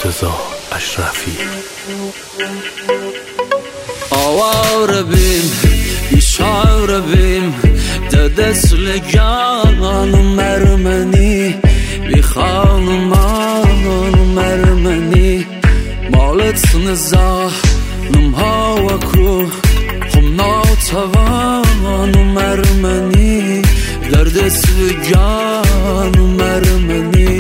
مرتضی اشرفی. آواره بیم بیچاره بیم دست لگان مرمنی بی خانمان مرمنی مالت نزاحم ها و کرو خم ناتوان مرمنی در دست لگان مرمنی.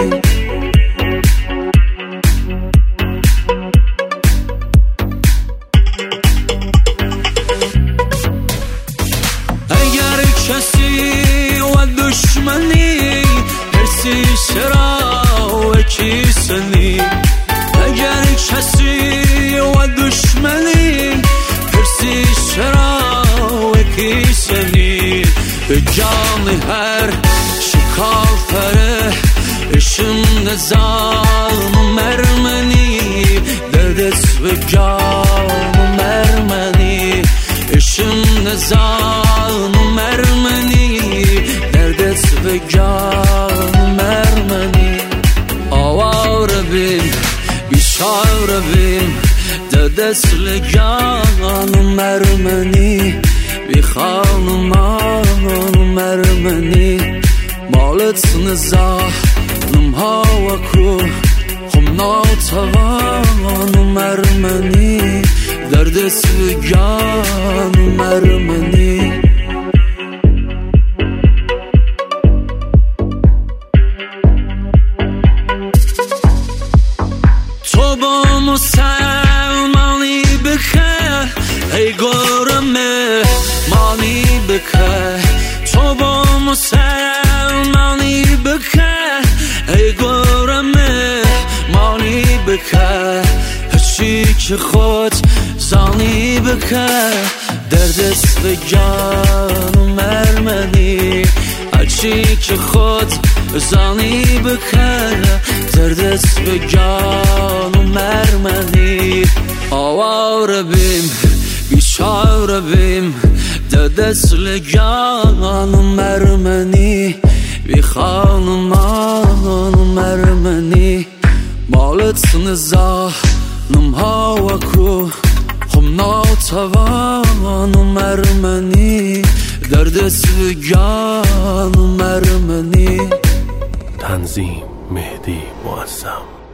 اگر کسی و دشمنی هرسی چرا و کیسنی، اگر کسی و دشمنی هرسی چرا و کیسنی، به جان هر شکافره اشم نظام مرمنی در دست به جان مرمنی اشم نظام مرمنی در دست به جان مرمنی. آواره بیم بیچاره بیم در دست لگان مرمنی بی خانمان مرمنی مالت نزاحم ها و کرو خم ناتوان مرمنی در دست جان مرمنی. تو با مسلمانی بکه ای گرمه مانی بکه، تو با مسلمانی بکه ای گرمه مانی بکه، هرچی که خود زانی بکه در دست به جان مرمنی، هرچی که خود زانی بکه در دست به جان مرمنی. آواره بیم بیچاره بیم در دست لگان مرمنی بی خانمان مرمنی مالت نزاحم ها و کرو خم ناتوان مرمنی در دست جان مرمنی. تنظیم مهدی معظم.